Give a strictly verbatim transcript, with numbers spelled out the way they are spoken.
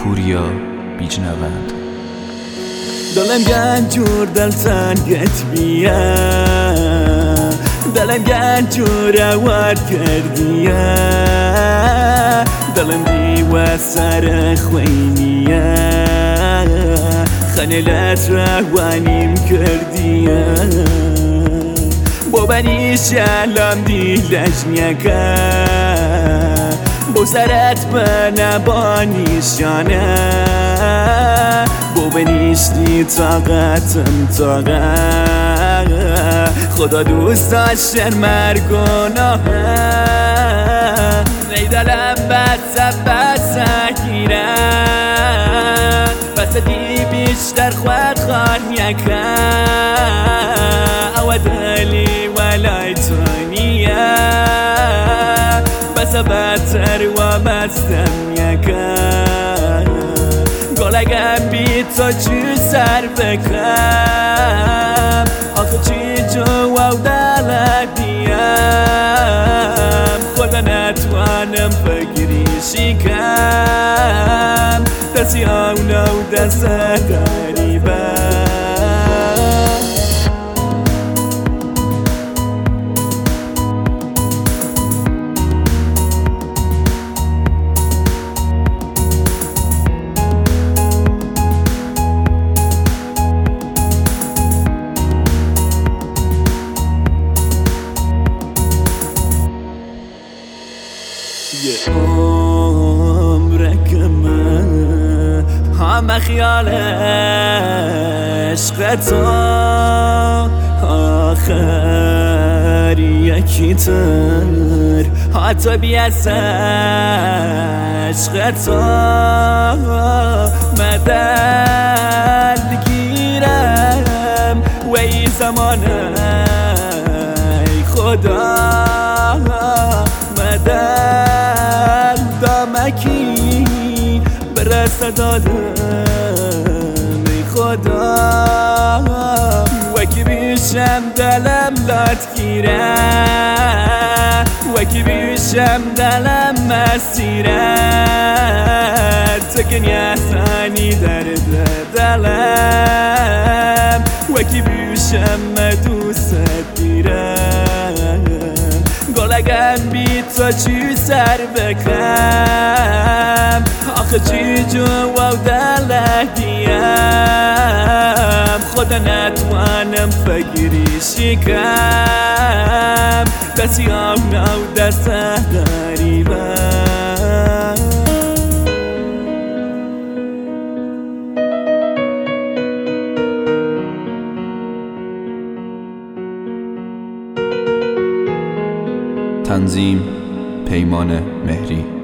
پوریا بیجنوند. دلم گنجور دل سنگت بیا، دلم گنجور واد کردیا، دلم دیو سر خوینیا، خنلت روانیم کردیا، با بنی شلام دیلش نیکا، با سرت بنا با نیشانه، با بنیشتی طاقتم طاقت، خدا دوست داشتن مرگ و ناهه، ای دلم بس بس گیرم، بس دی بیشتر خود خان یکم، او دلی ولای تانیه، بس بدتر و بستم یکم، گلگم بی تو چی سر بکم، آخه چی جو و دلت دیم، خدا نتوانم فکری شکم، دستی آونا و دست غریبم. یه عمره که من همه خیال عشق تو، آخر یکی تر حتی بیست عشق تو، مدل گیرم و ای زمانه ای خدا، مدل دامکی برسه دادم ای خدا، وکی بیشم دلم لات گیره، وکی بیشم دلم مسیره، تکن یحسانی درد دلم، وکی بیشم دوست دیرم، گلگم بی تو چی سر بکم، آخه چی جو و دلت دیم، خدا نتوانم فکری شکم، دستی آونا و دست غریبم. تنظیم پیمان مهری.